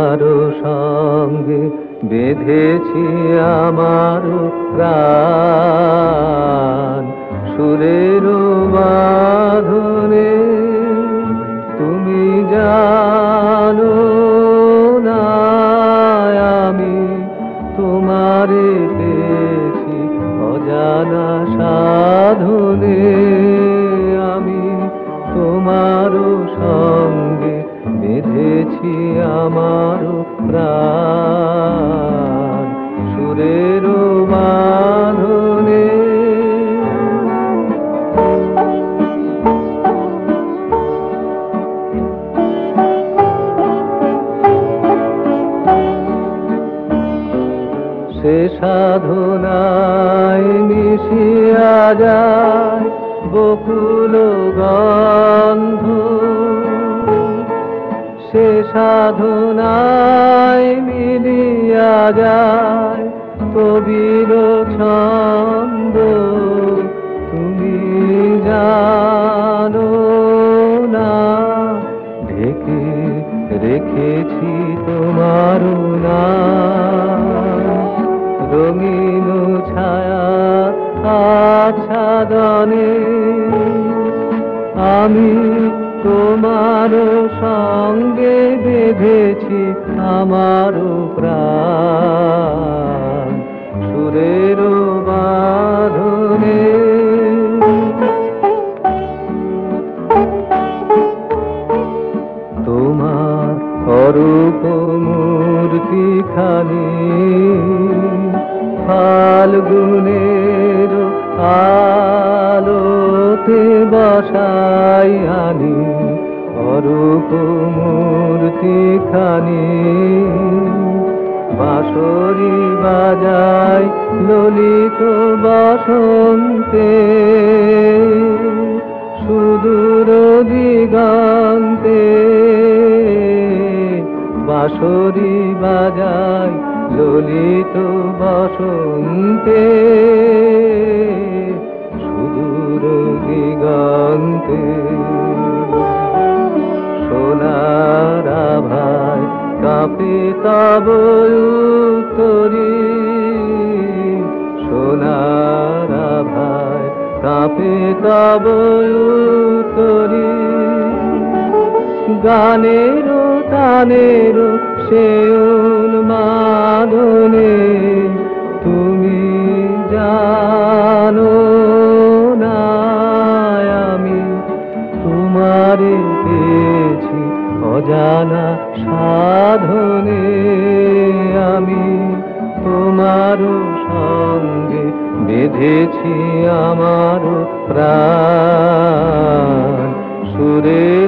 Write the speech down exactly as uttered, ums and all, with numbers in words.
তোমারও সঙ্গে বেঁধেছি আমার প্রাণ সুরের বাঁধনে। তুমি জানো না আমি তোমারে পেয়েছি অজানা সাধনে। আমি তোমারও সঙ্গে বেঁধেছি আমার প্রাণ সুরের বাঁধনে। সে সাধনায় মিশিয়া যায় বকুল গন্ধ। সে সাধনায় মিলিয়া যায় কবির ছন্দ। তুমি জানো না ঢেকে রেখেছি তোমার নাম রঙিন ছায়া আচ্ছাদনে। আমি তোমার সঙ্গে বেঁধেছি আমার প্রাণ সুরের বাঁধনে। তোমার অরূপ মূর্তিখানি ফাল্গুনের আলোতে বসাই আনি। অরূপ মূর্তিখানি বাঁশরি বাজায় ললিত বসন্তে। সুদূর দিগন্তে বাঁশরি বাজায় ললিত বসন্তে। সুদূর দিগন্তে সোনার আভায় কাঁপে তব উত্তরী। সোনার আভায় কাঁপে তব উত্তরী। গানের তানের সে উন্মাদনে। তুমি জানো না আমি তোমারে পেয়েছি অজানা সাধনে। আমি তোমার সঙ্গে বেঁধেছি আমার প্রাণ সুরে